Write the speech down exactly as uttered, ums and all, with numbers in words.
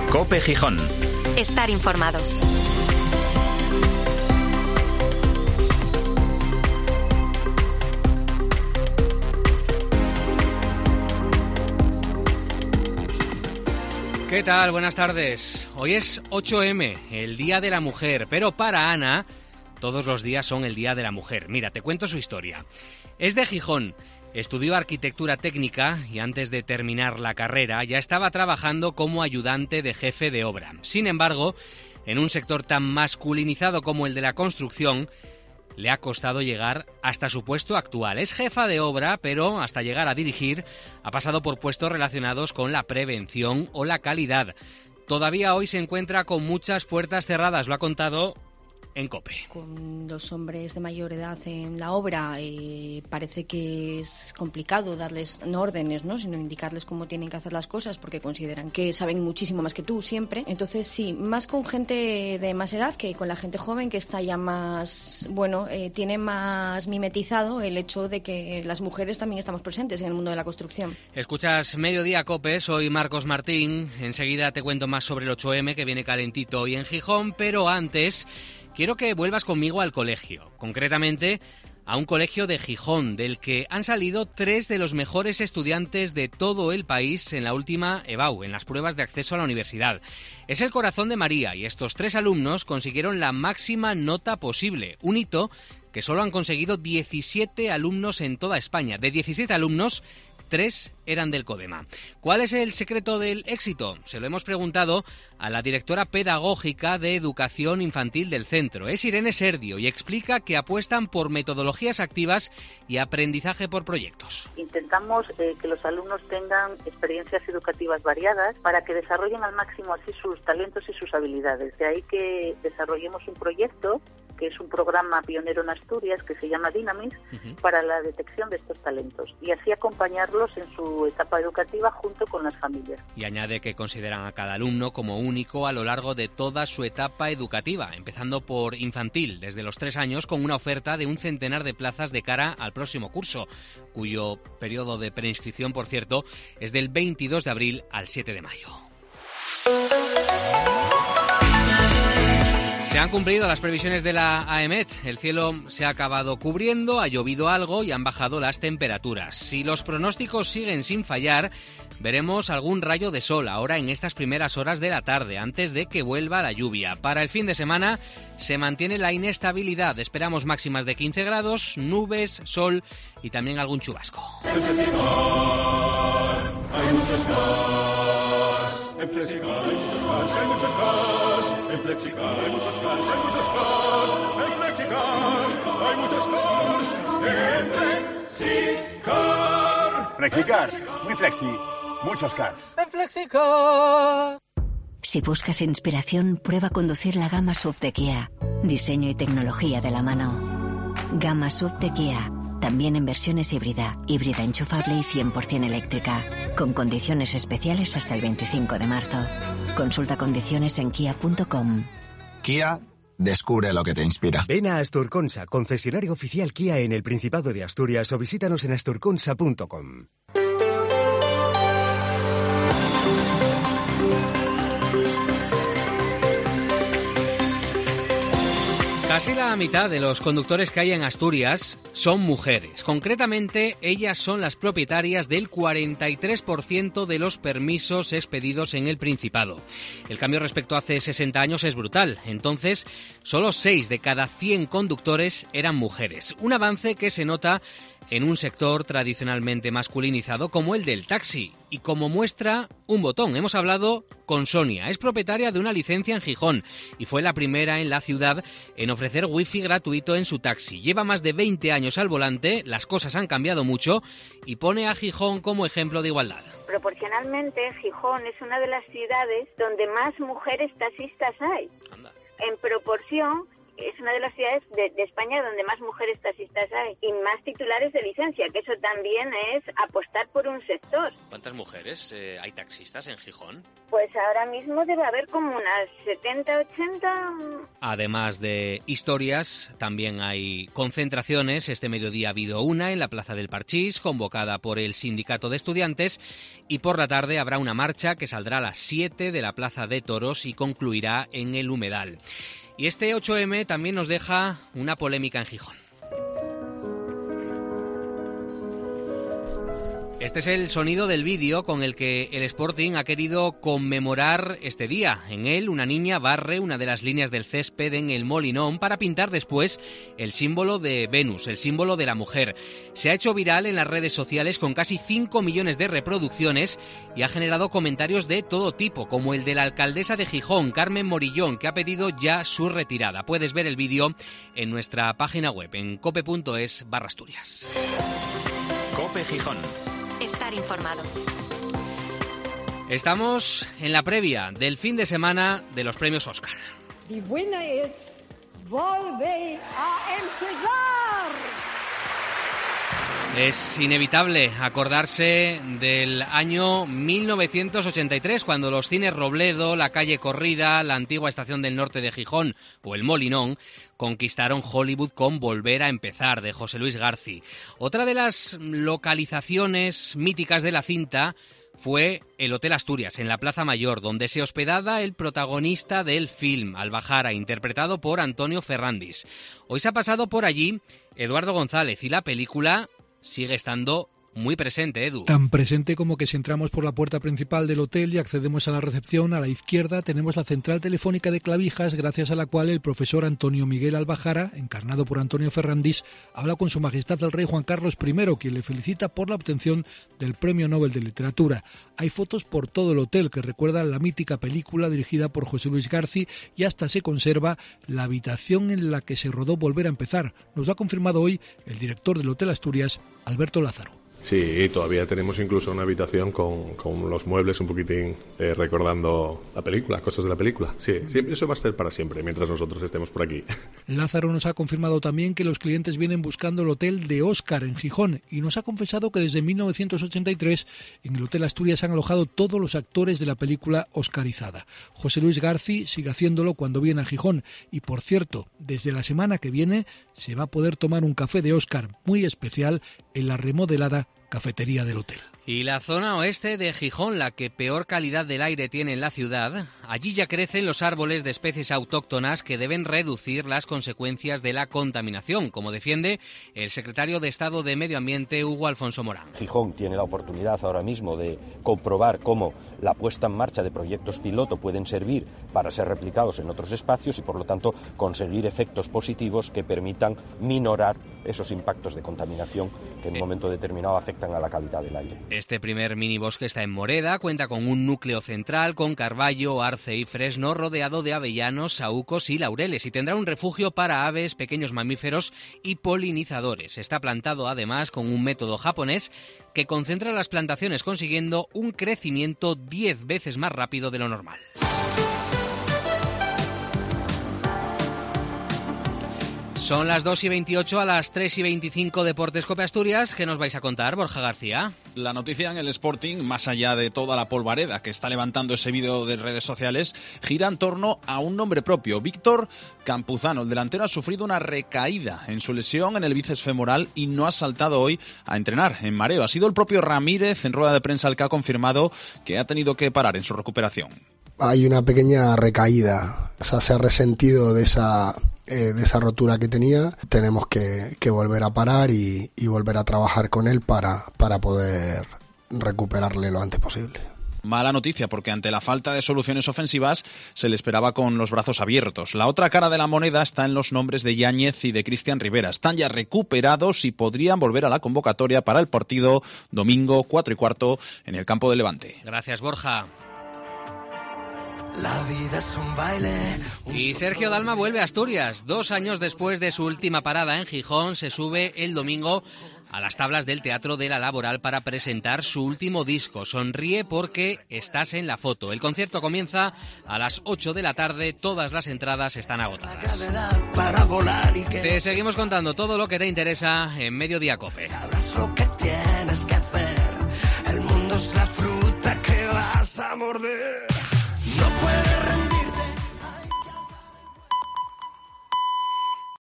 COPE Gijón. Estar informado. ¿Qué tal? Buenas tardes. Hoy es ocho eme, el Día de la Mujer, pero para Ana todos los días son el Día de la Mujer. Mira, te cuento su historia. Es de Gijón, estudió arquitectura técnica y antes de terminar la carrera ya estaba trabajando como ayudante de jefe de obra. Sin embargo, en un sector tan masculinizado como el de la construcción, le ha costado llegar hasta su puesto actual. Es jefa de obra, pero hasta llegar a dirigir ha pasado por puestos relacionados con la prevención o la calidad. Todavía hoy se encuentra con muchas puertas cerradas, lo ha contado en COPE. Con los hombres de mayor edad en la obra eh, parece que es complicado darles no órdenes, ¿no? sino indicarles cómo tienen que hacer las cosas porque consideran que saben muchísimo más que tú siempre. Entonces sí, más con gente de más edad que con la gente joven que está ya más, bueno, eh, tiene más mimetizado el hecho de que las mujeres también estamos presentes en el mundo de la construcción. Escuchas Mediodía COPE, soy Marcos Martín. Enseguida te cuento más sobre el ocho eme que viene calentito hoy en Gijón, pero antes quiero que vuelvas conmigo al colegio, concretamente a un colegio de Gijón, del que han salido tres de los mejores estudiantes de todo el país en la última EBAU, en las pruebas de acceso a la universidad. Es el Corazón de María y estos tres alumnos consiguieron la máxima nota posible, un hito que solo han conseguido diecisiete alumnos en toda España. De diecisiete alumnos, tres eran del CODEMA. ¿Cuál es el secreto del éxito? Se lo hemos preguntado a la directora pedagógica de Educación Infantil del centro. Es Irene Serdio y explica que apuestan por metodologías activas y aprendizaje por proyectos. Intentamos eh, que los alumnos tengan experiencias educativas variadas para que desarrollen al máximo así sus talentos y sus habilidades. De ahí que desarrollemos un proyecto que es un programa pionero en Asturias que se llama Dynamis, uh-huh, para la detección de estos talentos y así acompañarlos en su etapa educativa junto con las familias. Y añade que consideran a cada alumno como único a lo largo de toda su etapa educativa, empezando por infantil desde los tres años con una oferta de un centenar de plazas de cara al próximo curso, cuyo periodo de preinscripción, por cierto, es del veintidós de abril al siete de mayo. Se han cumplido las previsiones de la AEMET. El cielo se ha acabado cubriendo, ha llovido algo y han bajado las temperaturas. Si los pronósticos siguen sin fallar, veremos algún rayo de sol ahora en estas primeras horas de la tarde, antes de que vuelva la lluvia. Para el fin de semana se mantiene la inestabilidad. Esperamos máximas de quince grados, nubes, sol y también algún chubasco. En Flexicar hay muchos cars. En Flexicar hay muchos cars, hay muchos cars. En Flexicar hay muchos cars, hay muchos cars. En Flexicar hay muchos cars. En Flexicar. Flexicar, muy flexi, muchos cars. En Flexicar. Si buscas inspiración, prueba a conducir la gama S U V de Kia. Diseño y tecnología de la mano. Gama S U V de Kia. También en versiones híbrida, híbrida enchufable y cien por ciento eléctrica. Con condiciones especiales hasta el veinticinco de marzo. Consulta condiciones en kia punto com. Kia, descubre lo que te inspira. Ven a Asturconsa, concesionario oficial Kia en el Principado de Asturias, o visítanos en asturconsa punto com. Casi la mitad de los conductores que hay en Asturias son mujeres. Concretamente, ellas son las propietarias del cuarenta y tres por ciento de los permisos expedidos en el Principado. El cambio respecto a hace sesenta años es brutal. Entonces, solo seis de cada cien conductores eran mujeres. Un avance que se nota en un sector tradicionalmente masculinizado como el del taxi. Y como muestra un botón, hemos hablado con Sonia. Es propietaria de una licencia en Gijón y fue la primera en la ciudad en ofrecer wifi gratuito en su taxi. Lleva más de veinte años al volante, las cosas han cambiado mucho y pone a Gijón como ejemplo de igualdad. Proporcionalmente, Gijón es una de las ciudades donde más mujeres taxistas hay. Anda. En proporción, es una de las ciudades de, de España donde más mujeres taxistas hay y más titulares de licencia, que eso también es apostar por un sector. ¿Cuántas mujeres eh, hay taxistas en Gijón? Pues ahora mismo debe haber como unas setenta, ochenta. Además de historias, también hay concentraciones. Este mediodía ha habido una en la Plaza del Parchís, convocada por el Sindicato de Estudiantes, y por la tarde habrá una marcha que saldrá a las siete de la Plaza de Toros y concluirá en el Humedal. Y este ocho eme también nos deja una polémica en Gijón. Este es el sonido del vídeo con el que el Sporting ha querido conmemorar este día. En él, una niña barre una de las líneas del césped en el Molinón para pintar después el símbolo de Venus, el símbolo de la mujer. Se ha hecho viral en las redes sociales con casi cinco millones de reproducciones y ha generado comentarios de todo tipo, como el de la alcaldesa de Gijón, Carmen Morillón, que ha pedido ya su retirada. Puedes ver el vídeo en nuestra página web, en cope punto es barra Asturias. Cope Gijón. Estar informado. Estamos en la previa del fin de semana de los premios Oscar. Y buena es volver a empezar. Es inevitable acordarse del año mil novecientos ochenta y tres, cuando los cines Robledo, la calle Corrida, la antigua estación del norte de Gijón o el Molinón conquistaron Hollywood con Volver a empezar, de José Luis García. Otra de las localizaciones míticas de la cinta fue el Hotel Asturias, en la Plaza Mayor, donde se hospedaba el protagonista del film, Albajara, interpretado por Antonio Ferrandis. Hoy se ha pasado por allí Eduardo González y la película sigue estando muy presente, Edu. Tan presente como que si entramos por la puerta principal del hotel y accedemos a la recepción, a la izquierda tenemos la central telefónica de Clavijas, gracias a la cual el profesor Antonio Miguel Albajara, encarnado por Antonio Ferrandis, habla con su majestad el rey Juan Carlos primero, quien le felicita por la obtención del Premio Nobel de Literatura. Hay fotos por todo el hotel que recuerdan la mítica película dirigida por José Luis García y hasta se conserva la habitación en la que se rodó Volver a empezar. Nos lo ha confirmado hoy el director del Hotel Asturias, Alberto Lázaro. Sí, todavía tenemos incluso una habitación con, con los muebles un poquitín eh, recordando la película, cosas de la película. Sí, sí, eso va a ser para siempre, mientras nosotros estemos por aquí. Lázaro nos ha confirmado también que los clientes vienen buscando el hotel de Óscar en Gijón y nos ha confesado que desde mil novecientos ochenta y tres en el Hotel Asturias han alojado todos los actores de la película oscarizada. José Luis García sigue haciéndolo cuando viene a Gijón y, por cierto, desde la semana que viene se va a poder tomar un café de Óscar muy especial en la remodelada cafetería del hotel. Y la zona oeste de Gijón, la que peor calidad del aire tiene en la ciudad, allí ya crecen los árboles de especies autóctonas que deben reducir las consecuencias de la contaminación, como defiende el secretario de Estado de Medio Ambiente, Hugo Alfonso Morán. Gijón tiene la oportunidad ahora mismo de comprobar cómo la puesta en marcha de proyectos piloto pueden servir para ser replicados en otros espacios y, por lo tanto, conseguir efectos positivos que permitan minorar esos impactos de contaminación que en un momento determinado afectan a la calidad del aire. Este primer minibosque está en Moreda, cuenta con un núcleo central con carballo, arce y fresno, rodeado de avellanos, saúcos y laureles, y tendrá un refugio para aves, pequeños mamíferos y polinizadores. Está plantado además con un método japonés que concentra las plantaciones, consiguiendo un crecimiento diez veces más rápido de lo normal. Son las dos y veintiocho, a las tres y veinticinco, Deportes Cope Asturias. ¿Qué nos vais a contar, Borja García? La noticia en el Sporting, más allá de toda la polvareda que está levantando ese vídeo de redes sociales, gira en torno a un nombre propio. Víctor Campuzano, el delantero, ha sufrido una recaída en su lesión en el bíceps femoral y no ha saltado hoy a entrenar en mareo. Ha sido el propio Ramírez, en rueda de prensa, el que ha confirmado que ha tenido que parar en su recuperación. Hay una pequeña recaída, o sea, se ha resentido de esa... Eh, de esa rotura que tenía. Tenemos que, que volver a parar y, y volver a trabajar con él para, para poder recuperarle lo antes posible. Mala noticia, porque ante la falta de soluciones ofensivas se le esperaba con los brazos abiertos. La otra cara de la moneda está en los nombres de Yáñez y de Cristian Rivera. Están ya recuperados y podrían volver a la convocatoria para el partido domingo cuatro y cuarto en el campo de Levante. Gracias, Borja. La vida es un baile. Un y Sergio Dalma vuelve a Asturias. Dos años después de su última parada en Gijón, se sube el domingo a las tablas del Teatro de la Laboral para presentar su último disco. Sonríe porque estás en la foto. El concierto comienza a las ocho de la tarde. Todas las entradas están agotadas. Para volar y que te seguimos contando todo lo que te interesa en Mediodía COPE. Sabrás lo que tienes que hacer. El mundo es la fruta que vas a morder.